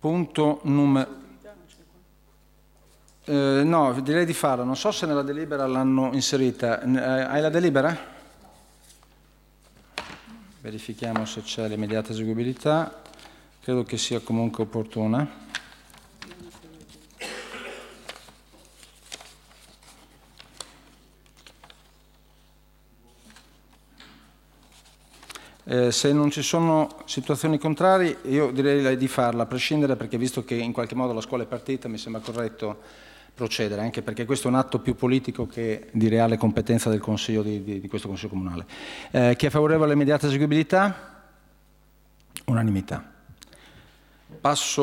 Punto numero... no, direi di farlo. Non so se nella delibera l'hanno inserita. Hai la delibera? Verifichiamo se c'è l'immediata eseguibilità. Credo che sia comunque opportuna. Se non ci sono situazioni contrarie, io direi di farla, a prescindere, perché visto che in qualche modo la scuola è partita, mi sembra corretto procedere, anche perché questo è un atto più politico che di reale competenza del Consiglio di questo Consiglio Comunale. Chi è favorevole all'immediata eseguibilità? Unanimità. Passo